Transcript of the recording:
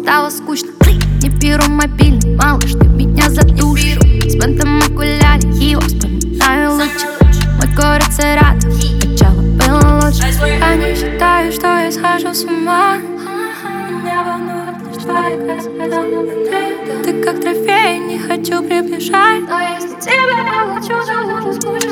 стало скучно. Не беру мобильный, малыш, ты меня задушил. С бантом окуляре, его вспоминаю лучше. Мой город Саратов, начало было лучше. Я не считаю, что я схожу с ума. Меня волнует лишь твоя красота. Ты как трофей, не хочу приближать. Но если тебя я хочу, то буду скучать.